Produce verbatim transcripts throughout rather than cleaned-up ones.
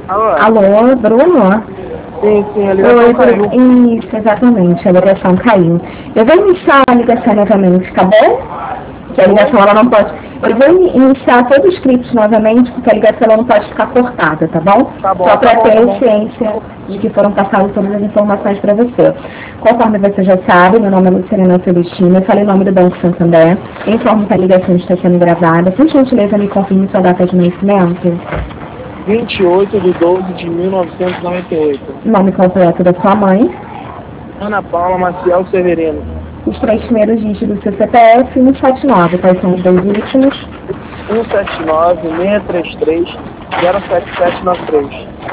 Alô? Alô, Bruno? Sim, sim, a ligação Oi, caiu. isso, exatamente, a ligação caiu. Eu vou iniciar a ligação novamente, tá bom? Que a ligação ela não pode... Eu vou iniciar todo o script novamente, porque a ligação ela não pode ficar cortada, tá bom? Tá bom, Só tá para bom, ter tá bom. ciência de que foram passadas todas as informações para você. Conforme você já sabe, meu nome é Luciana Celestina, eu falei o nome do Banco Santander, informo que a ligação está sendo gravada. Por gentileza, me confirme sua data de nascimento. vinte e oito de doze de mil novecentos e noventa e oito. Nome completo da sua mãe. Ana Paula Maciel Severino. Os três primeiros dígitos do seu C P F e no sete nove, quais são os dois últimos? um sete nove, seis três três, zero sete sete nove três.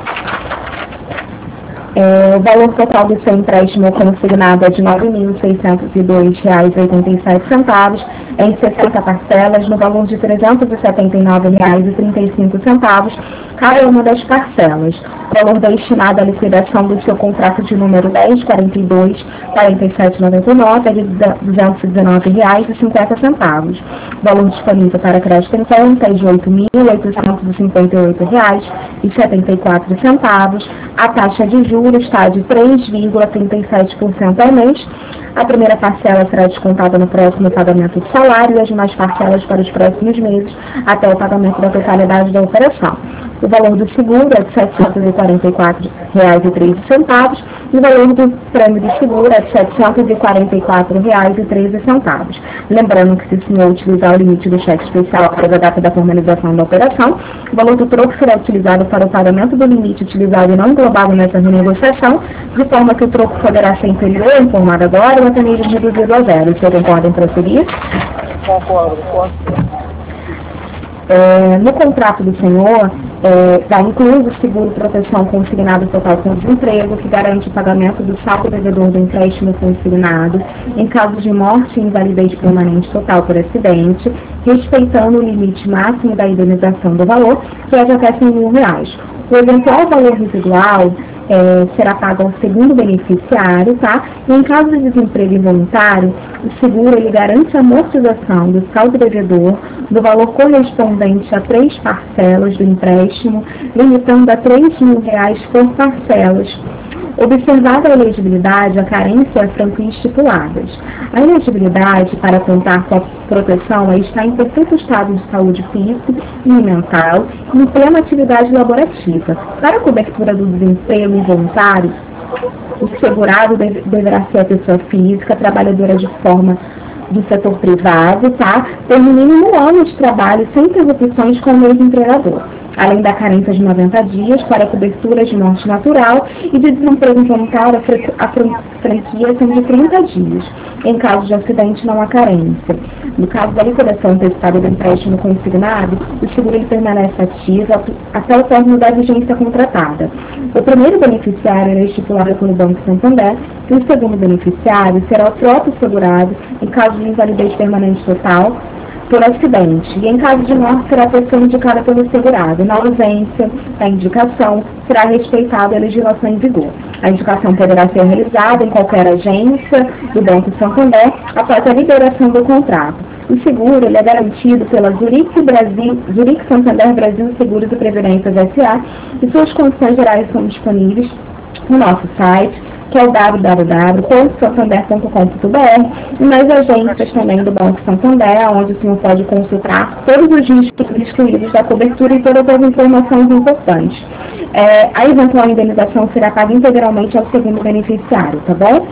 É, o valor total do seu empréstimo consignado é de nove mil seiscentos e dois reais e oitenta e sete centavos, em sessenta parcelas, no valor de trezentos e setenta e nove reais e trinta e cinco centavos, cada uma das parcelas. O valor destinado à liquidação do seu contrato de número dez quarenta e dois, quarenta e sete noventa e nove é de duzentos e dezenove reais e cinquenta centavos. O valor disponível para crédito em conta é de oito mil oitocentos e cinquenta e oito reais e setenta e quatro centavos. A taxa de juros está de três vírgula trinta e sete por cento ao mês. A primeira parcela será descontada no próximo pagamento do salário e as demais parcelas para os próximos meses, até o pagamento da totalidade da operação. O valor do seguro é de setecentos e quarenta e quatro reais e treze centavos e o valor do prêmio de seguro é de setecentos e quarenta e quatro reais e treze centavos. Lembrando que se o senhor utilizar o limite do cheque especial após a data da formalização da operação, o valor do troco será utilizado para o pagamento do limite utilizado e não englobado nessa renegociação, de forma que o troco poderá ser inferior ao informado agora ou até mesmo reduzido a zero. O senhor concorda em prosseguir? Concordo, concordo. É, no contrato do senhor, é, está incluído o seguro proteção consignado total com desemprego, que garante o pagamento do saldo devedor do empréstimo consignado em caso de morte e invalidez permanente total por acidente, respeitando o limite máximo da indenização do valor, que é de até cem mil reais. O eventual valor residual é, será pago ao segundo beneficiário, tá? E em caso de desemprego involuntário, o seguro ele garante a amortização do saldo devedor do valor correspondente a três parcelas do empréstimo, limitando a três mil reais por parcelas. Observada a elegibilidade, a carência e a franquia estipuladas. A elegibilidade para contar com a proteção é estar em perfeito estado de saúde físico e mental e em plena atividade laborativa. Para a cobertura do desemprego involuntário, o segurado deve, deverá ser a pessoa física, trabalhadora de forma do setor privado, tá? Ter no mínimo um ano de trabalho sem interrupções com o mesmo empregador, além da carência de noventa dias para cobertura de morte natural e de desemprego involuntário, a franquia são de trinta dias. Em caso de acidente, não há carência. No caso da liquidação antecipada do empréstimo consignado, o seguro ele permanece ativo até o término da vigência contratada. O primeiro beneficiário é estipulado pelo Banco Santander e o segundo beneficiário será o próprio segurado em caso de invalidez permanente total por acidente, e em caso de morte será a pessoa indicada pelo segurado. Na ausência da indicação, será respeitada a legislação em vigor. A indicação poderá ser realizada em qualquer agência do Banco Santander após a liberação do contrato. O seguro ele é garantido pela Zurique, Brasil, Zurique Santander Brasil Seguros e Previdências S A e suas condições gerais são disponíveis no nosso site, que é o w w w ponto santander ponto com ponto b r, e nas agências também do Banco Santander, onde o senhor pode consultar todos os riscos excluídos da cobertura e todas as informações importantes. É, a eventual indenização será paga integralmente ao segundo beneficiário, tá bom?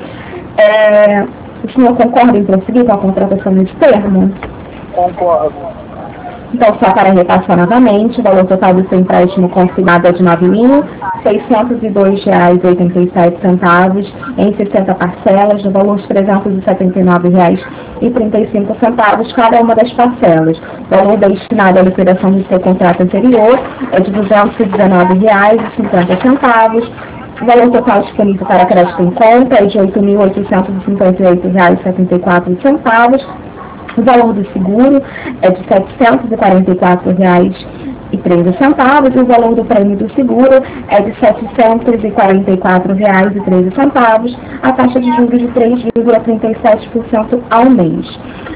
É, o senhor concorda em prosseguir com a contratação nesse termo? Concordo. Então, só para repassar novamente, o valor total do seu empréstimo consignado é de nove mil seiscentos e dois reais e oitenta e sete centavos em sessenta parcelas, no valor de trezentos e setenta e nove reais e trinta e cinco centavos cada uma das parcelas. O valor destinado à liquidação do seu contrato anterior é de duzentos e dezenove reais e cinquenta centavos. O valor total disponível para crédito em conta é de oito mil oitocentos e cinquenta e oito reais e setenta e quatro centavos. O valor do seguro é de setecentos e quarenta e quatro reais e treze centavos e o valor do prêmio do seguro é de setecentos e quarenta e quatro reais e treze centavos, a taxa de juros de três vírgula trinta e sete por cento ao mês.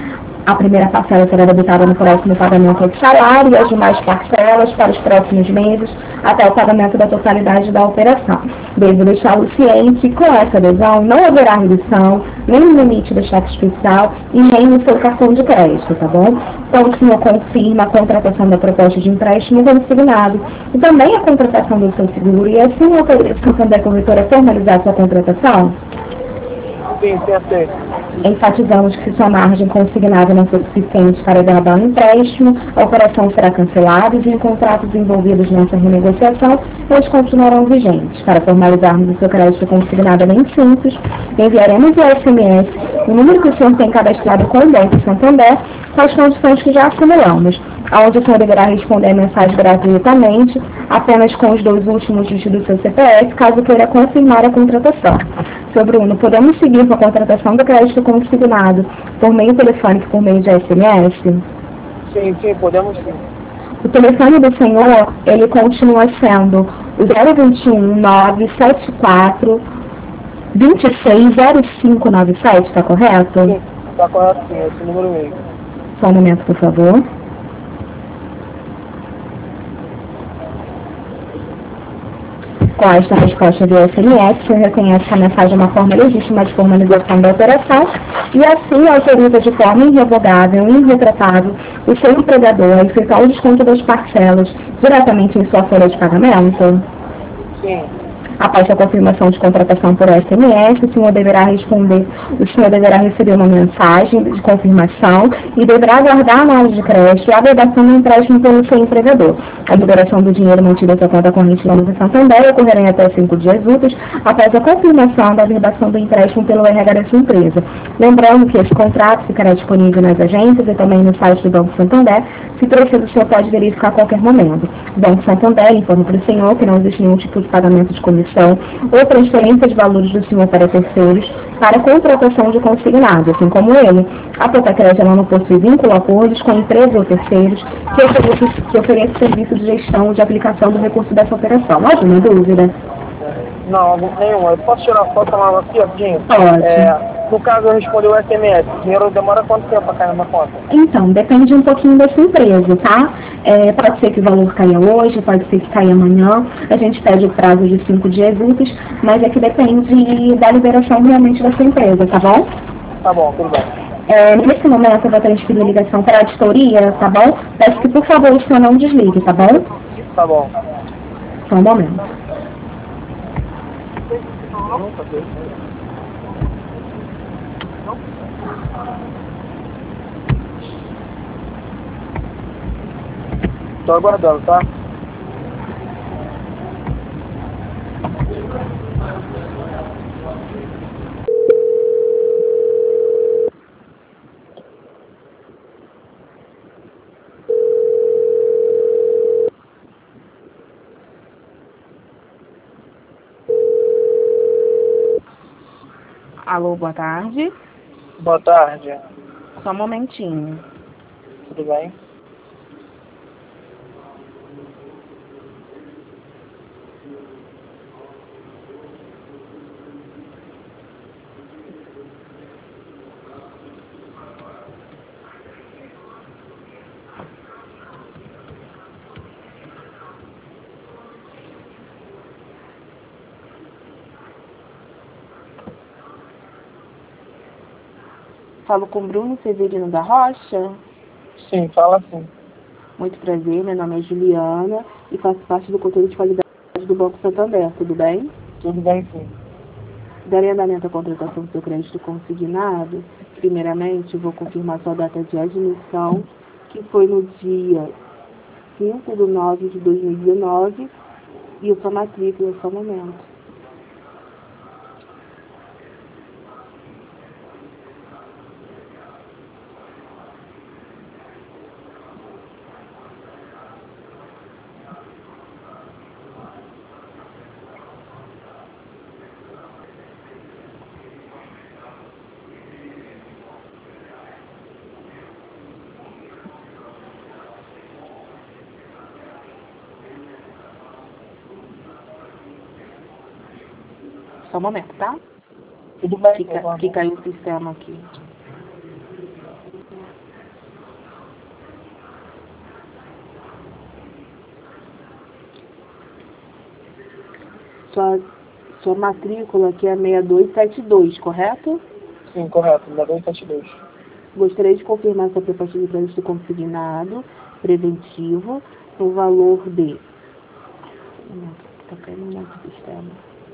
A primeira parcela será debitada no próximo pagamento do salário e as demais parcelas para os próximos meses, até o pagamento da totalidade da operação. Devo deixá-lo ciente que com essa adesão não haverá redução, nem no limite do cheque especial e nem no seu cartão de crédito, tá bom? Então o senhor confirma a contratação da proposta de empréstimo consignado e também a contratação do seu seguro e assim autoriza o Santander Corretora a formalizar sua contratação? Sim, sim, aceito. Enfatizamos que se sua margem consignada não for suficiente para derrubar o empréstimo, a operação será cancelada e os contratos envolvidos nessa renegociação eles continuarão vigentes. Para formalizarmos o seu crédito consignado bem simples, enviaremos o S M S, o número que o senhor tem cadastrado com o Banco Santander, com as condições que já assimilamos, onde o senhor deverá responder a mensagem gratuitamente, apenas com os dois últimos dígitos do seu C P F, caso queira confirmar a contratação. Seu Bruno, podemos seguir com a contratação do crédito consignado por meio telefônico e por meio de S M S? Sim, sim, podemos sim. O telefone do senhor, ele continua sendo o zero dois um nove sete quatro dois seis zero cinco nove sete, está correto? Sim, está correto sim, esse número mesmo. Só um momento, por favor. Com esta resposta do S M S, você reconhece que a mensagem é uma forma legítima de formalização da operação e assim autoriza de forma irrevogável e irretratável o seu empregador a efetuar o desconto das parcelas diretamente em sua folha de pagamento? Sim. Após a confirmação de contratação por S M S, o senhor deverá responder, o senhor deverá receber uma mensagem de confirmação e deverá aguardar a análise de crédito e a vedação do empréstimo pelo seu empregador. A liberação do dinheiro mantido em sua conta corrente no Banco Santander ocorrerá em até cinco dias úteis após a confirmação da vedação do empréstimo pelo R H da sua empresa. Lembrando que esse contrato ficará disponível nas agências e também no site do Banco Santander. Se preciso, o senhor pode verificar a qualquer momento. O Banco Santander informa para o senhor que não existe nenhum tipo de pagamento de comissão ou transferência de valores do senhor para terceiros para contratação de consignado, assim como ele. A Potecred ela não possui vínculo acordos com empresas ou terceiros que ofereçam que ofereça serviço de gestão de aplicação do recurso dessa operação. Alguma dúvida? Não, nenhuma. Eu posso tirar foto lá aqui, rapidinho? Pode. É, no caso, eu respondi o S M S. O dinheiro demora quanto tempo para cair na minha conta? Então, depende um pouquinho da sua empresa, tá? É, pode ser que o valor caia hoje, pode ser que caia amanhã. A gente pede o prazo de cinco dias úteis, mas é que depende da liberação realmente da sua empresa, tá bom? Tá bom, tudo bem. É, nesse momento eu vou transferir a ligação para a auditoria, tá bom? Peço que, por favor, o senhor não desligue, tá bom? Tá bom. Só um momento. Tô aguardando, tá? Alô, boa tarde. Boa tarde. Só um momentinho. Tudo bem? Falo com Bruno Severino da Rocha. Sim, fala sim. Muito prazer, meu nome é Juliana e faço parte do controle de qualidade do Banco Santander, tudo bem? Tudo bem sim. Darei andamento à contratação do seu crédito consignado. Primeiramente, vou confirmar sua data de admissão, que foi no dia cinco de nove de dois mil e dezenove, e a sua matrícula, só um momento. Só um momento, tá? Tudo bem, Que, ca que caiu o sistema aqui. Sua, sua matrícula aqui é seis dois sete dois, correto? Sim, correto, seis dois sete dois. Gostaria de confirmar sua proposta de crédito consignado preventivo no valor de... Está caindo um monte de sistema.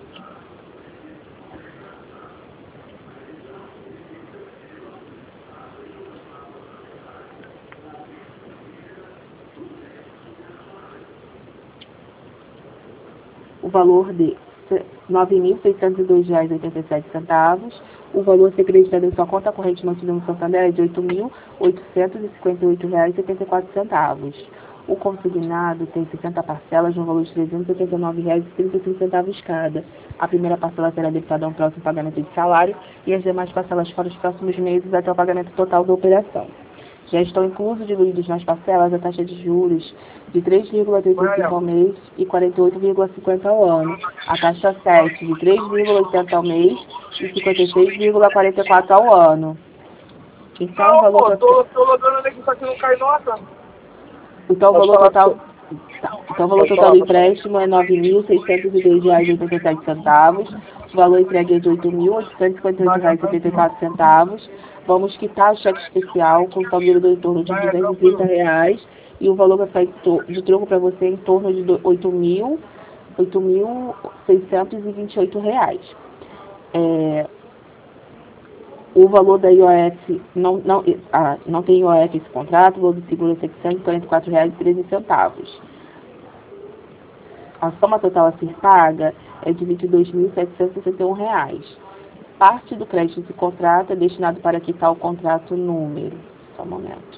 O valor de nove mil seiscentos e dois reais e oitenta e sete centavos. O valor a ser creditado em sua conta corrente mantida no Santander é de oito mil oitocentos e cinquenta e oito reais e setenta e quatro centavos. O consignado tem sessenta parcelas no valor de trezentos e oitenta e nove reais e trinta e cinco centavos cada. A primeira parcela será debitada a um próximo pagamento de salário e as demais parcelas para os próximos meses até o pagamento total da operação. Já estão inclusos diluídos nas parcelas a taxa de juros de três vírgula trinta e cinco ao mês e quarenta e oito vírgula cinquenta ao ano, a taxa sete de três vírgula oitenta ao mês e cinquenta e seis vírgula quarenta e quatro ao ano. Então, o valor total... Tô, tô logando ali que isso aqui não cai nota. Então, o valor total... Tá. Então, o valor total do empréstimo é nove mil seiscentos e dois reais e oitenta e sete centavos. O valor entregue é de oito mil oitocentos e cinquenta e oito reais e setenta e quatro centavos. Vamos quitar o cheque especial com saldo do em torno de duzentos e trinta reais. E o valor vai sair de troco para você em torno de oito mil seiscentos e vinte e oito reais. É, o valor da I O F, não, não, ah, não tem I O F esse contrato, o valor do seguro é seiscentos e quarenta e quatro reais e treze centavos. A soma total a ser paga é de vinte e dois mil setecentos e sessenta e um reais. Parte do crédito desse contrato é destinado para quitar o contrato número. Só um momento.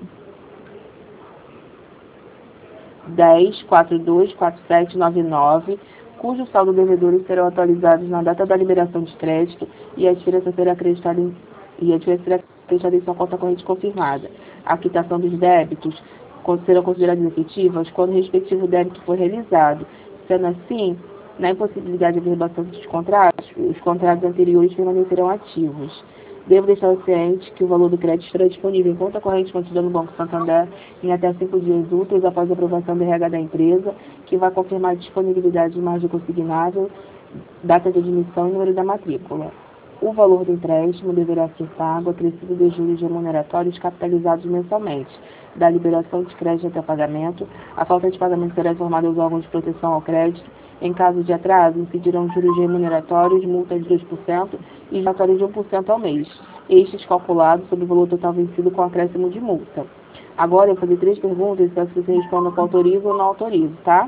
dez quatro dois quatro sete nove nove, cujo saldo devedores serão atualizados na data da liberação de crédito e a diferença será acreditada em, e a diferença será acreditada em sua conta corrente confirmada. A quitação dos débitos serão consideradas efetivas quando o respectivo débito for realizado. Sendo assim, na impossibilidade de averbação dos contratos, os contratos anteriores permanecerão ativos. Devo deixar ciente que o valor do crédito estará disponível em conta corrente mantida no Banco Santander em até cinco dias úteis após a aprovação do R H da empresa, que vai confirmar a disponibilidade de margem consignável, data de admissão e número da matrícula. O valor do empréstimo deverá ser pago acrescido de juros remuneratórios capitalizados mensalmente, da liberação de crédito até pagamento. A falta de pagamento será informada aos órgãos de proteção ao crédito. Em caso de atraso, incidirão juros remuneratórios, multa de dois por cento e juros de um por cento ao mês, estes calculados sobre o valor total vencido com acréscimo de multa. Agora eu vou fazer três perguntas e peço que você responda com autorizo ou não autorizo, tá?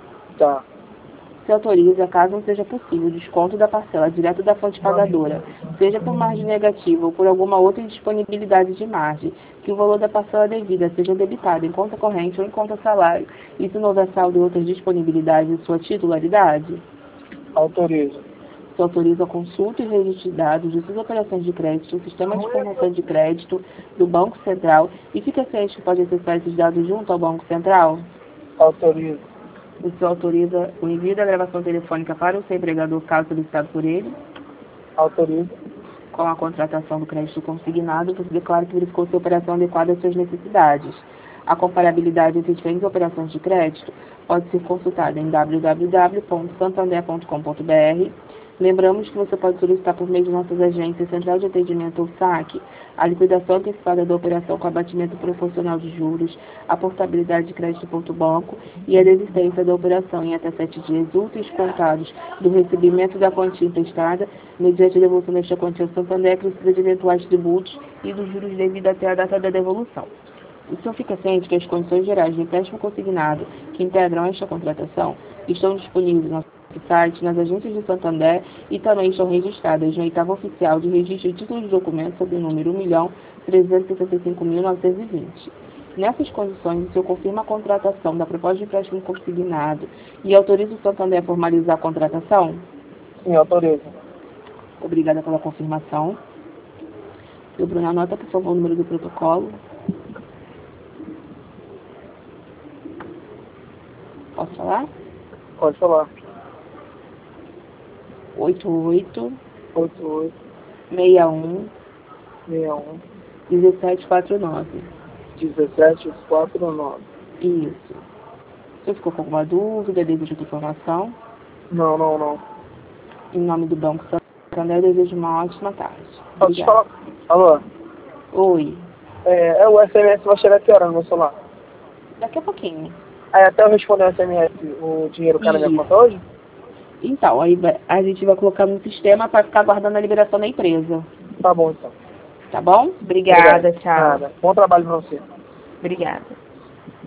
Tá. Se autoriza, caso não seja possível, o desconto da parcela direto da fonte pagadora, seja por margem negativa ou por alguma outra indisponibilidade de margem, que o valor da parcela devida seja debitado em conta corrente ou em conta salário, e se não houver saldo e outras disponibilidades em sua titularidade? Autorizo. Se autoriza a consulta e registro de dados de suas operações de crédito, o sistema de informação de crédito do Banco Central, e fica ciente que pode acessar esses dados junto ao Banco Central? Autorizo. O senhor autoriza o envio da gravação telefônica para o seu empregador, caso solicitado por ele? Autorizo. Com a contratação do crédito consignado, você declara que verificou sua operação adequada às suas necessidades. A comparabilidade entre diferentes operações de crédito pode ser consultada em w w w ponto santander ponto com ponto b r. Lembramos que você pode solicitar por meio de nossas agências Central de Atendimento ou S A C a liquidação antecipada da operação com abatimento proporcional de juros, a portabilidade de crédito ponto banco e a desistência da operação em até sete dias úteis contados do recebimento da quantia emprestada, mediante a devolução desta quantia ao Santander, acrescida de eventuais tributos e dos juros devidos até a data da devolução. O senhor fica ciente que as condições gerais de empréstimo consignado que integram esta contratação estão disponíveis no nosso site, nas agências de Santander e também estão registradas no oitavo oficial de registro de títulos de documentos sob o número um milhão trezentos e sessenta e cinco mil novecentos e vinte. Nessas condições, o senhor confirma a contratação da proposta de empréstimo consignado e autoriza o Santander a formalizar a contratação? Sim, autorizo. Obrigada pela confirmação. Eu, Bruno, anota, por favor, o número do protocolo. Posso falar? Pode falar. oito oito oito oito seis um seis um um sete quatro nove. um sete quatro nove. Isso. Se você ficou com alguma dúvida, desejo de informação? Não, não, não. Em nome do Banco Santander, eu desejo uma ótima tarde. Posso te falar? Alô? Oi. É, é, o S M S vai chegar que hora no meu celular? Daqui a pouquinho. Aí até eu responder o S M S, o dinheiro cai na minha Isso. conta hoje? Então, aí vai- a gente vai colocar no sistema para ficar aguardando a liberação da empresa. Tá bom, então. Tá bom? Obrigada, tchau. Nada. Bom trabalho pra você. Obrigada.